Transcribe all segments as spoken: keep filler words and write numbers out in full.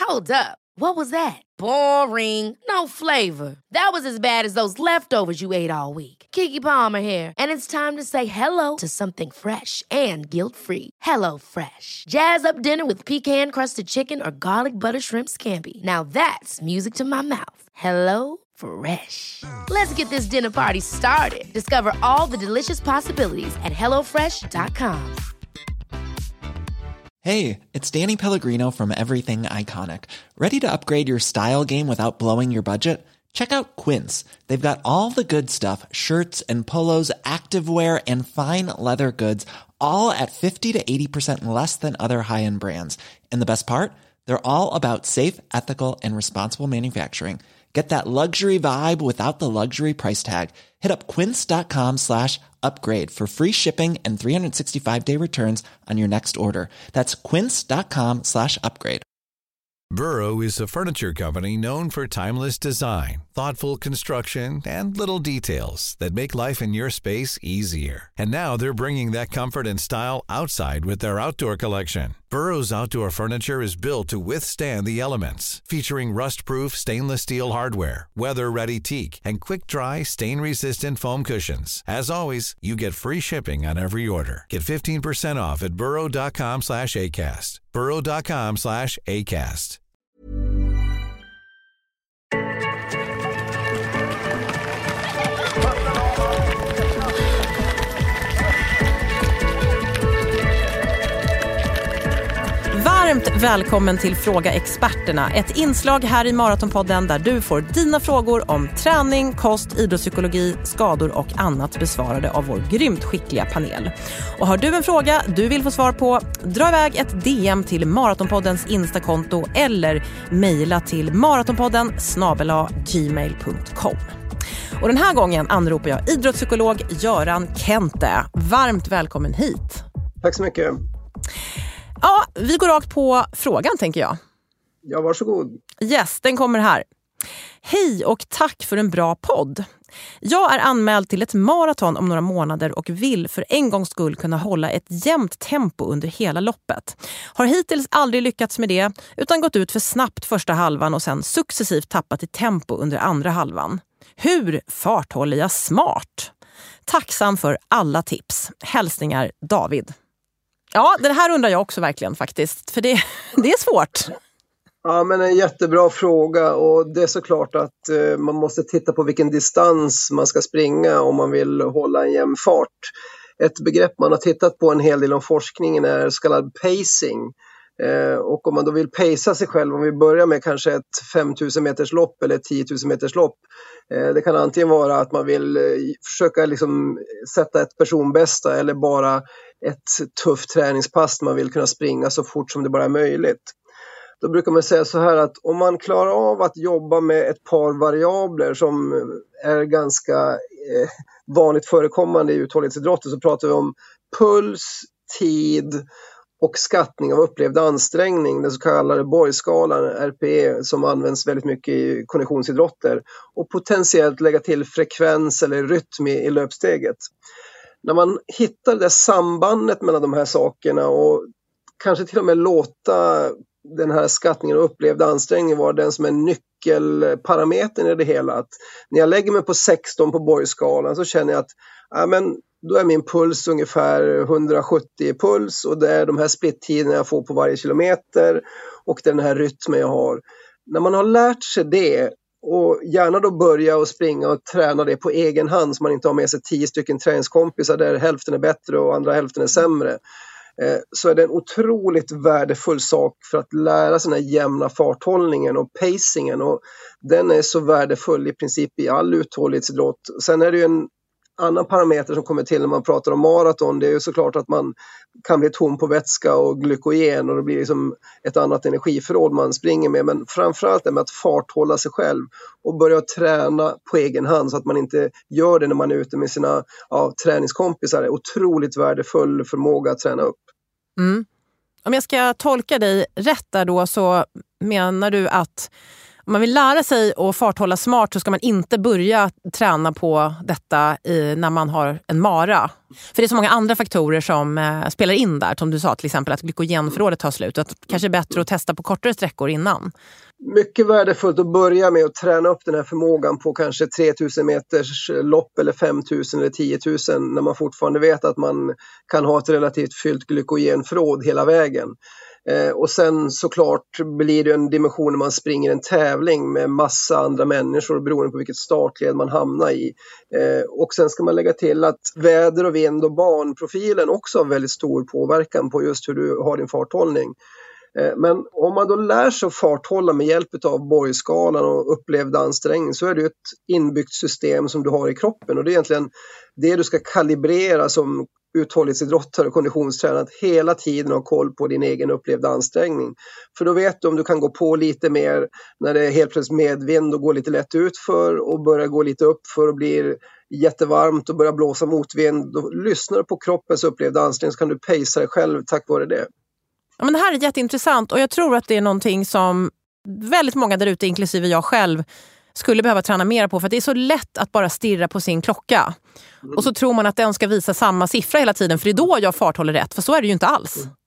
Hold up. What was that? Boring. No flavor. That was as bad as those leftovers you ate all week. Keke Palmer here, and it's time to say hello to something fresh and guilt-free. Hello Fresh. Jazz up dinner with pecan-crusted chicken or garlic butter shrimp scampi. Now that's music to my mouth. Hello Fresh. Let's get this dinner party started. Discover all the delicious possibilities at hello fresh dot com. Hey, it's Danny Pellegrino from Everything Iconic. Ready to upgrade your style game without blowing your budget? Check out Quince. They've got all the good stuff, shirts and polos, activewear, and fine leather goods, all at fifty to eighty percent less than other high-end brands. And the best part? They're all about safe, ethical, and responsible manufacturing. Get that luxury vibe without the luxury price tag. Hit up quince.com slash upgrade for free shipping and three sixty-five day returns on your next order. That's quince.com slash upgrade. Burrow is a furniture company known for timeless design, thoughtful construction, and little details that make life in your space easier. And now they're bringing that comfort and style outside with their outdoor collection. Burrow's outdoor furniture is built to withstand the elements, featuring rust-proof stainless steel hardware, weather-ready teak, and quick-dry, stain-resistant foam cushions. As always, you get free shipping on every order. Get fifteen percent off at burrow.com slash ACAST. burrow.com slash ACAST. Varmt välkommen till Fråga Experterna, ett inslag här i Maratonpodden där du får dina frågor om träning, kost, idrottspsykologi, skador och annat besvarade av vår grymt skickliga panel. Och har du en fråga du vill få svar på, dra iväg ett D M till Maratonpoddens Instakonto eller mejla till maratonpodden snabel-a gmail punkt com. Och den här gången anropar jag idrottspsykolog Göran Kente. Varmt välkommen hit. Tack så mycket. Ja, vi går rakt på frågan tänker jag. Ja, varsågod. Yes, den kommer här. Hej och tack för en bra podd. Jag är anmäld till ett maraton om några månader och vill för en gångs skull kunna hålla ett jämnt tempo under hela loppet. Har hittills aldrig lyckats med det utan gått ut för snabbt första halvan och sen successivt tappat i tempo under andra halvan. Hur farthåller jag smart? Tacksam för alla tips. Hälsningar David. Ja, det här undrar jag också verkligen faktiskt, för det, det är svårt. Ja, men en jättebra fråga, och det är såklart att eh, man måste titta på vilken distans man ska springa om man vill hålla en jämn fart. Ett begrepp man har tittat på en hel del om forskningen är så kallad pacing. Eh, och om man då vill pacea sig själv, om vi börjar med kanske ett femtusen meters lopp eller ett tiotusen meters lopp. Eh, det kan antingen vara att man vill eh, försöka liksom sätta ett personbästa eller bara ett tufft träningspass man vill kunna springa så fort som det bara är möjligt. Då brukar man säga så här att om man klarar av att jobba med ett par variabler som är ganska eh, vanligt förekommande i uthållighetsidrotter, så pratar vi om puls, tid och skattning av upplevd ansträngning, den så kallade Borg-skalan, R P E, som används väldigt mycket i konditionsidrotter, och potentiellt lägga till frekvens eller rytm i, i löpsteget. När man hittar det sambandet mellan de här sakerna och kanske till och med låta den här skattningen och upplevda ansträngningen vara den som är nyckelparametern i det hela. Att när jag lägger mig på sexton på Borg-skalan så känner jag att ja, men då är min puls ungefär hundrasjuttio puls, och det är de här splittiderna jag får på varje kilometer och den här rytmen jag har. När man har lärt sig det, och gärna då börja och springa och träna det på egen hand, så man inte har med sig tio stycken träningskompisar där hälften är bättre och andra hälften är sämre, så är det en otroligt värdefull sak för att lära sig den här jämna farthållningen och pacingen, och den är så värdefull i princip i all uthållighetsidrott. Sen är det ju en annan parameter som kommer till när man pratar om maraton, det är ju såklart att man kan bli tom på vätska och glykogen, och det blir liksom ett annat energiförråd man springer med, men framförallt det med att farthålla sig själv och börja träna på egen hand så att man inte gör det när man är ute med sina ja, träningskompisar. Det är otroligt värdefull förmåga att träna upp. Mm. Om jag ska tolka dig rätt där då, så menar du att om man vill lära sig att farthålla smart så ska man inte börja träna på detta i, när man har en mara. För det är så många andra faktorer som eh, spelar in där. Som du sa, till exempel att glykogenförrådet tar slut. Att det kanske är bättre att testa på kortare sträckor innan. Mycket värdefullt att börja med att träna upp den här förmågan på kanske tre tusen meters lopp eller fem tusen eller tio tusen när man fortfarande vet att man kan ha ett relativt fyllt glykogenförråd hela vägen. Eh, och sen såklart blir det en dimension när man springer en tävling med massa andra människor beroende på vilket startled man hamnar i. Eh, och sen ska man lägga till att väder och vind och banprofilen också har väldigt stor påverkan på just hur du har din farthållning. Men om man då lär sig att farthålla med hjälp av Borgskalan och upplevd ansträngning så är det ett inbyggt system som du har i kroppen och det är egentligen det du ska kalibrera som uthållighetsidrottare och konditionstränare, att hela tiden ha koll på din egen upplevda ansträngning. För då vet du om du kan gå på lite mer när det är helt plötsligt medvind och går lite lätt ut för och börjar gå lite upp för och blir jättevarmt och börjar blåsa motvind. Då lyssnar du på kroppens upplevda ansträngning så kan du pacea dig själv tack vare det. Ja, men det här är jätteintressant och jag tror att det är någonting som väldigt många där ute, inklusive jag själv, skulle behöva träna mer på. För att det är så lätt att bara stirra på sin klocka. Mm. Och så tror man att den ska visa samma siffra hela tiden, för det är då jag farthåller rätt. För så är det ju inte alls. Mm.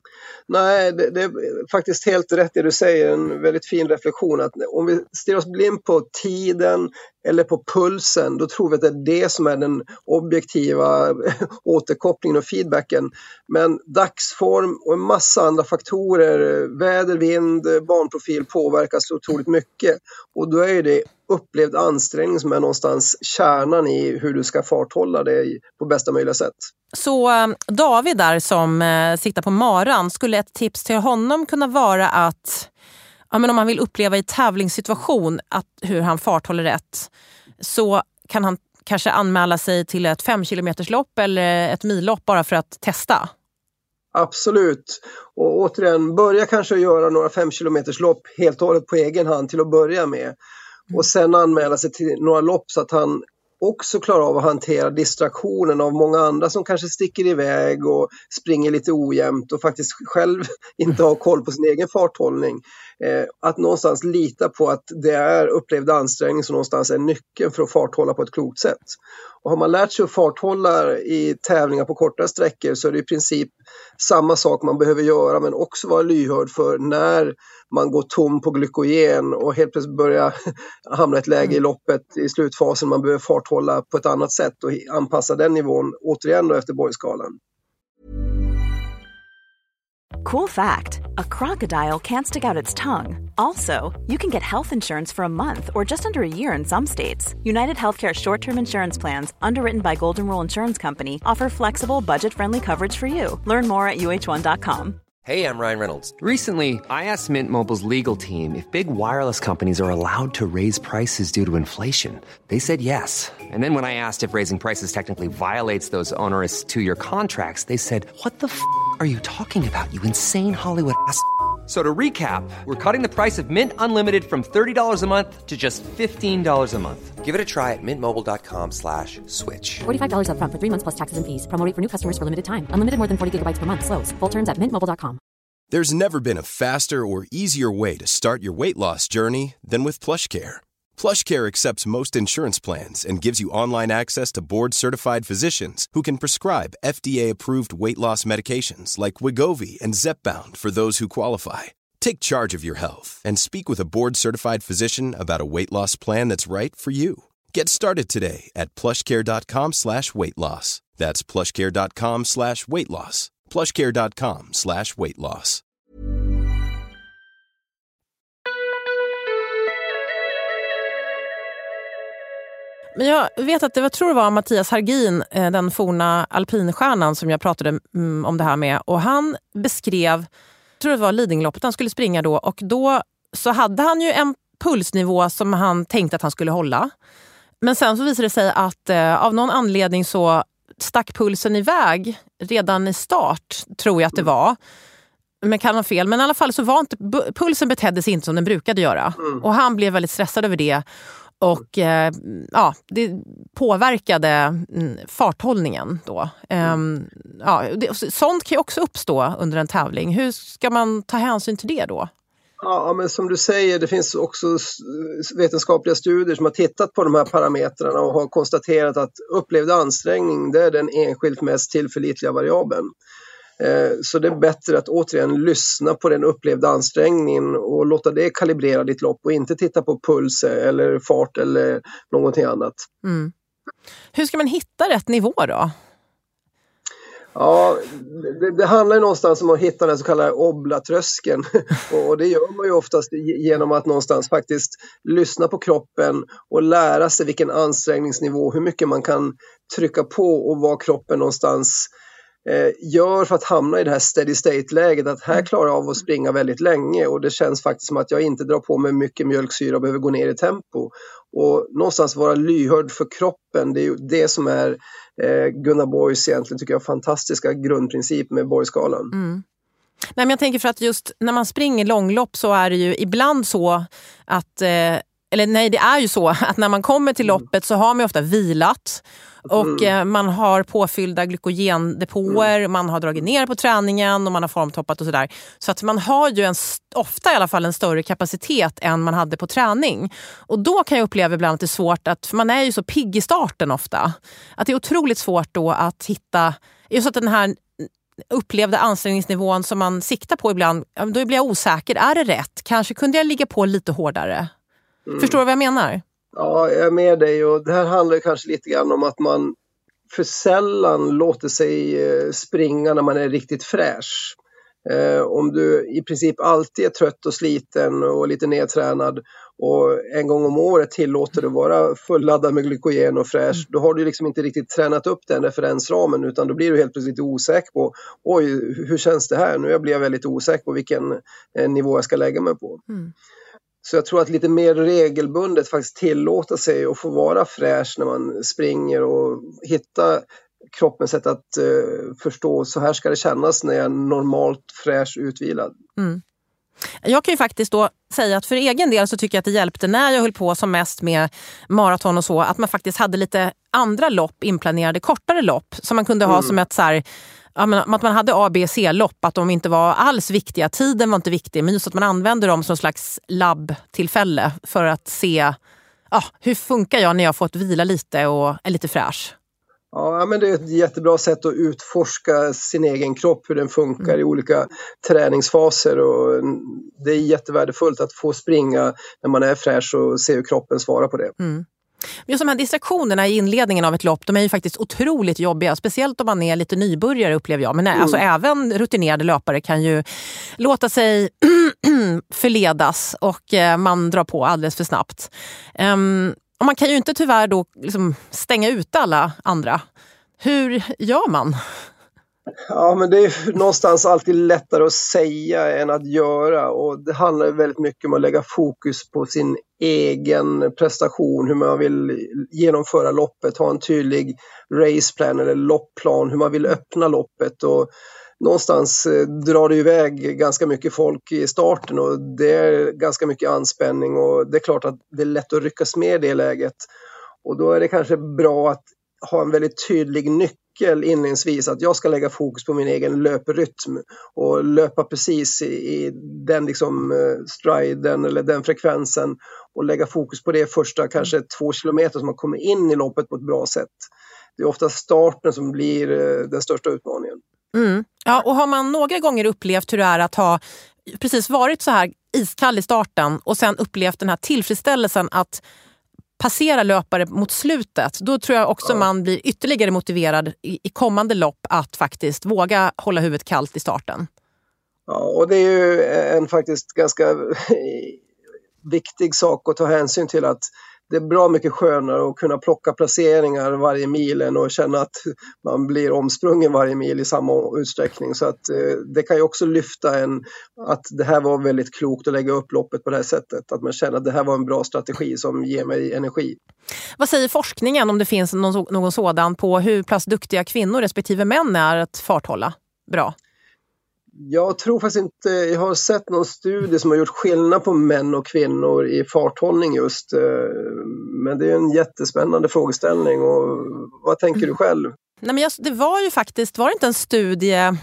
Nej, det, det är faktiskt helt rätt det du säger, en väldigt fin reflektion. Att om vi stirrar oss blind på tiden eller på pulsen, då tror vi att det är det som är den objektiva återkopplingen och feedbacken. Men dagsform och en massa andra faktorer, väder, vind, banprofil påverkas otroligt mycket. Och då är det upplevd ansträngning som är någonstans kärnan i hur du ska farthålla dig på bästa möjliga sätt. Så David där som eh, sitter på maran, skulle ett tips till honom kunna vara att ja, men om man vill uppleva i tävlingssituation att hur han farthåller rätt, så kan han kanske anmäla sig till ett fem kilometers lopp eller ett millopp bara för att testa? Absolut. Och återigen, börja kanske göra några fem kilometers lopp helt och hållet på egen hand till att börja med. Och sen anmäla sig till några lopp så att han också klarar av att hantera distraktionen av många andra som kanske sticker iväg och springer lite ojämnt och faktiskt själv inte har koll på sin egen farthållning. Eh, att någonstans lita på att det är upplevd ansträngning som någonstans är nyckeln för att farthålla på ett klokt sätt. Och har man lärt sig att farthålla i tävlingar på korta sträckor så är det i princip samma sak man behöver göra, men också vara lyhörd för när man går tom på glykogen och helt plötsligt börjar hamna i ett läge i loppet i slutfasen man behöver farthålla på ett annat sätt och anpassa den nivån återigen då efter Borgskalan. Cool fact, a crocodile can't stick out its tongue. Also, you can get health insurance for a month or just under a year in some states. United Healthcare short-term insurance plans, underwritten by Golden Rule Insurance Company, offer flexible, budget-friendly coverage for you. Learn more at U H one dot com. Hey, I'm Ryan Reynolds. Recently, I asked Mint Mobile's legal team if big wireless companies are allowed to raise prices due to inflation. They said yes. And then when I asked if raising prices technically violates those onerous two-year contracts, they said, what the f*** are you talking about, you insane Hollywood ass f- So to recap, we're cutting the price of Mint Unlimited from thirty dollars a month to just fifteen dollars a month. Give it a try at mintmobile.com slash switch. forty-five dollars up front for three months plus taxes and fees. Promo rate for new customers for limited time. Unlimited more than forty gigabytes per month. Slows full terms at mint mobile dot com. There's never been a faster or easier way to start your weight loss journey than with PlushCare. PlushCare accepts most insurance plans and gives you online access to board-certified physicians who can prescribe F D A-approved weight loss medications like Wegovy and Zepbound for those who qualify. Take charge of your health and speak with a board-certified physician about a weight loss plan that's right for you. Get started today at plushcare.com slash weight loss. That's plushcare.com slash weight loss. plushcare.com slash weight loss. Men jag vet att det var, tror det var Mattias Hargin, den forna alpinstjärnan som jag pratade om det här med. Och han beskrev, jag tror det var Lidingöloppet han skulle springa då. Och då så hade han ju en pulsnivå som han tänkte att han skulle hålla. Men sen så visade det sig att eh, av någon anledning så stack pulsen iväg redan i start, tror jag att det var. Men kan ha fel. Men i alla fall så var inte, pulsen betedde sig inte som den brukade göra. Mm. Och han blev väldigt stressad över det. Och eh, ja, det påverkade farthållningen då. Mm. Um, ja, det, sånt kan ju också uppstå under en tävling. Hur ska man ta hänsyn till det då? Ja, men som du säger, det finns också vetenskapliga studier som har tittat på de här parametrarna och har konstaterat att upplevd ansträngning, det är den enskilt mest tillförlitliga variabeln. Så det är bättre att återigen lyssna på den upplevda ansträngningen och låta det kalibrera ditt lopp och inte titta på puls eller fart eller någonting annat. Mm. Hur ska man hitta rätt nivå då? Ja, det, det handlar ju någonstans om att hitta den så kallade oblatröskeln och det gör man ju oftast genom att någonstans faktiskt lyssna på kroppen och lära sig vilken ansträngningsnivå, hur mycket man kan trycka på och vad kroppen någonstans eh, gör för att hamna i det här steady state-läget, att här klarar jag av att springa väldigt länge och det känns faktiskt som att jag inte drar på mig mycket mjölksyra och behöver gå ner i tempo. Och någonstans vara lyhörd för kroppen, det är ju det som är eh, Gunnar Borgs egentligen tycker jag fantastiska grundprincip med Borgskalan. Mm. Nej, men jag tänker för att just när man springer långlopp så är det ju ibland så att, eh, eller nej det är ju så att när man kommer till loppet så har man ofta vilat och mm. eh, man har påfyllda glykogendepåer, mm. man har dragit ner på träningen och man har formtoppat och sådär. Så att man har ju en, ofta i alla fall en större kapacitet än man hade på träning. Och då kan jag uppleva ibland att det är svårt att, för man är ju så pigg i starten ofta, att det är otroligt svårt då att hitta, just att den här upplevda ansträngningsnivån som man siktar på ibland, då blir jag osäker, är det rätt? Kanske kunde jag ligga på lite hårdare? Mm. Förstår du vad jag menar? Ja, jag är med dig och det här handlar kanske lite grann om att man för sällan låter sig springa när man är riktigt fräsch. Eh, om du i princip alltid är trött och sliten och lite nedtränad och en gång om året tillåter du vara fulladdad med glykogen och fräsch, då har du liksom inte riktigt tränat upp den referensramen utan då blir du helt plötsligt osäker på oj, hur känns det här? Nu blir jag väldigt osäker på vilken eh, nivå jag ska lägga mig på. Mm. Så jag tror att lite mer regelbundet faktiskt tillåta sig att få vara fräsch när man springer och hitta kroppens sätt att uh, förstå så här ska det kännas när jag är normalt fräsch utvilad. Mm. Jag kan ju faktiskt då säga att för egen del så tycker jag att det hjälpte när jag höll på som mest med maraton och så, att man faktiskt hade lite andra lopp inplanerade, kortare lopp som man kunde ha mm. som ett så här, ja, men, att man hade A, B, C-lopp, att de inte var alls viktiga, tiden var inte viktig, men just att man använde dem som en slags labbtillfälle för att se ja, hur funkar jag när jag har fått vila lite och är lite fräsch. Ja, men det är ett jättebra sätt att utforska sin egen kropp, hur den funkar mm. i olika träningsfaser och det är jättevärdefullt att få springa när man är fräsch och se hur kroppen svarar på det. Mm. Just de här distraktionerna i inledningen av ett lopp, de är ju faktiskt otroligt jobbiga, speciellt om man är lite nybörjare upplever jag, men nej, mm. alltså även rutinerade löpare kan ju låta sig förledas och man drar på alldeles för snabbt. Um, Och man kan ju inte tyvärr då liksom stänga ut alla andra. Hur gör man? Ja, men det är någonstans alltid lättare att säga än att göra. Och det handlar väldigt mycket om att lägga fokus på sin egen prestation. Hur man vill genomföra loppet. Ha en tydlig raceplan eller loppplan. Hur man vill öppna loppet. Och någonstans drar det iväg ganska mycket folk i starten och det är ganska mycket anspänning och det är klart att det är lätt att ryckas med i det läget. Och då är det kanske bra att ha en väldigt tydlig nyckel inledningsvis, att jag ska lägga fokus på min egen löprytm och löpa precis i, i den liksom striden eller den frekvensen och lägga fokus på det första kanske två kilometer som man kommer in i loppet på ett bra sätt. Det är ofta starten som blir den största utmaningen. Mm. Ja, och har man några gånger upplevt hur det är att ha precis varit så här iskall i starten och sen upplevt den här tillfredsställelsen att passera löpare mot slutet, då tror jag också ja. man blir ytterligare motiverad i, i kommande lopp att faktiskt våga hålla huvudet kallt i starten. Ja, och det är ju en faktiskt ganska viktig sak att ta hänsyn till, att det är bra mycket skönare att kunna plocka placeringar varje mil än och känna att man blir omsprungen varje mil i samma utsträckning. Så att eh, det kan ju också lyfta en att det här var väldigt klokt att lägga upp loppet på det här sättet. Att man känner att det här var en bra strategi som ger mig energi. Vad säger forskningen, om det finns någon, någon sådan, på hur pass duktiga kvinnor respektive män är att farthålla bra? Jag tror faktiskt inte, jag har sett någon studie som har gjort skillnad på män och kvinnor i farthållning just. Men det är en jättespännande frågeställning. Och vad tänker du själv? Nej, men jag, det var ju faktiskt, var det inte en studie,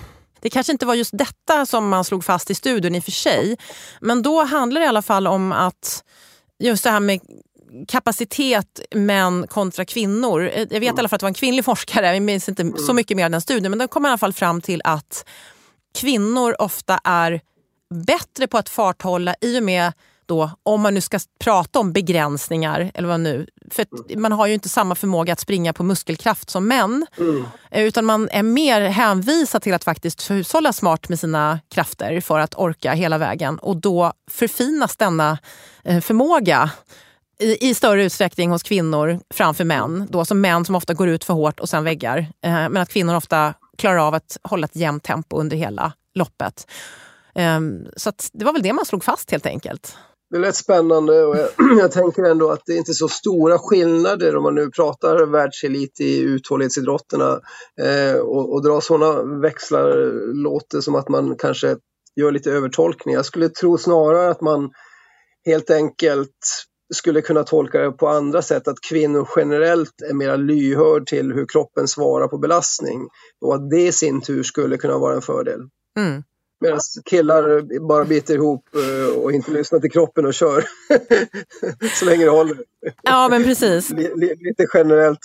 Det kanske inte var just detta som man slog fast i studien i och för sig. Men då handlar det i alla fall om att just det här med kapacitet män kontra kvinnor. Jag vet i alla fall att det var en kvinnlig forskare, jag minns inte så mycket mer än den studien, men den kom i alla fall fram till att kvinnor ofta är bättre på att farthålla i och med då, om man nu ska prata om begränsningar eller vad nu, för att man har ju inte samma förmåga att springa på muskelkraft som män, mm. utan man är mer hänvisad till att faktiskt hushålla smart med sina krafter för att orka hela vägen, och då förfinas denna förmåga i, i större utsträckning hos kvinnor framför män, då som män som ofta går ut för hårt och sen väggar, men att kvinnor ofta klarar av att hålla ett jämnt tempo under hela loppet. Så att det var väl det man slog fast helt enkelt. Det lät spännande, och jag, jag tänker ändå att det är inte så stora skillnader om man nu pratar världselit i uthållighetsidrotterna eh, och, och drar sådana växlar låter som att man kanske gör lite övertolkning. Jag skulle tro snarare att man helt enkelt skulle kunna tolka det på andra sätt, att kvinnor generellt är mer lyhörd till hur kroppen svarar på belastning, och att det i sin tur skulle kunna vara en fördel. Mm. Medan killar bara biter ihop och inte lyssnar till kroppen och kör så länge det håller. Ja, men precis. Lite generellt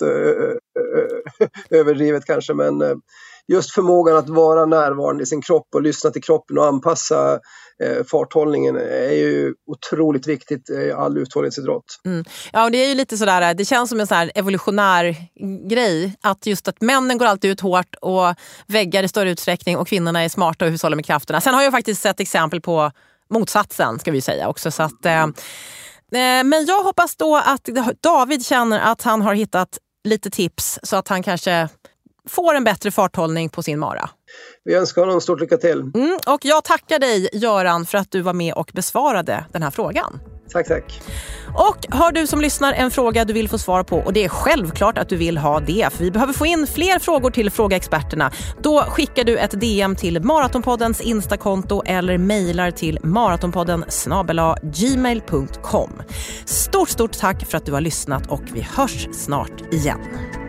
överdrivet kanske, men just förmågan att vara närvarande i sin kropp och lyssna till kroppen och anpassa farthållningen är ju otroligt viktigt i all uthållighetsidrott. Mm. Ja, och det är ju lite sådär, det känns som en sån här evolutionär grej, att just att männen går alltid ut hårt och väggar i större utsträckning och kvinnorna är smarta och hushåller med krafterna. Sen har jag faktiskt sett exempel på motsatsen, ska vi säga också, så att eh, men jag hoppas då att David känner att han har hittat lite tips så att han kanske får en bättre farthållning på sin mara. Vi önskar honom stort lycka till. Mm, och jag tackar dig, Göran, för att du var med och besvarade den här frågan. Tack, tack. Och har du som lyssnar en fråga du vill få svar på, och det är självklart att du vill ha det, för vi behöver få in fler frågor till Frågeexperterna, då skickar du ett D M till Maratonpoddens Instakonto eller mejlar till maratonpodden snabel-a gmail punkt com. Stort, stort tack för att du har lyssnat, och vi hörs snart igen.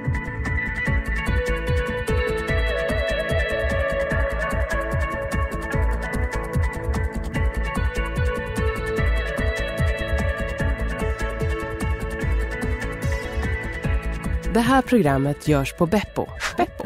Det här programmet görs på Beppo. Beppo.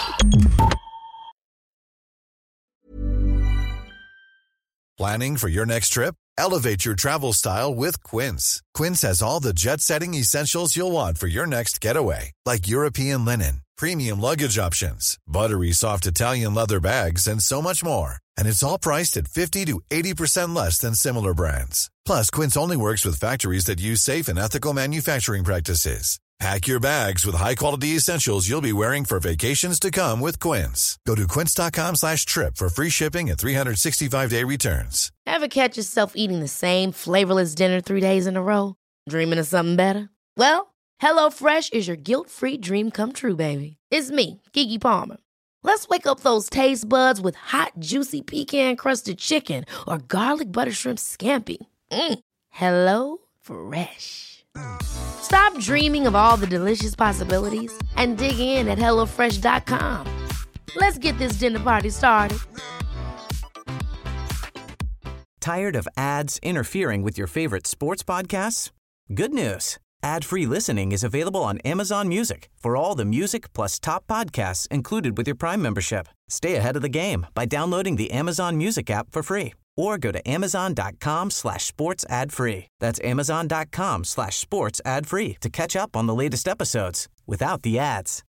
Planning for your next trip? Elevate your travel style with Quince. Quince has all the jet-setting essentials you'll want for your next getaway, like European linen, premium luggage options, buttery soft Italian leather bags, and so much more. And it's all priced at fifty to eighty percent less than similar brands. Plus, Quince only works with factories that use safe and ethical manufacturing practices. Pack your bags with high-quality essentials you'll be wearing for vacations to come with Quince. Go to quince.com slash trip for free shipping and three sixty-five day returns. Ever catch yourself eating the same flavorless dinner three days in a row? Dreaming of something better? Well, HelloFresh is your guilt-free dream come true, baby. It's me, Keke Palmer. Let's wake up those taste buds with hot, juicy pecan-crusted chicken or garlic butter shrimp scampi. Mm. Hello Fresh. Stop dreaming of all the delicious possibilities and dig in at hello fresh dot com. Let's get this dinner party started. Tired of ads interfering with your favorite sports podcasts? Good news. Ad-free listening is available on Amazon Music for all the music plus top podcasts included with your Prime membership. Stay ahead of the game by downloading the Amazon Music app for free or go to amazon.com slash sports ad free. That's amazon.com slash sports ad free to catch up on the latest episodes without the ads.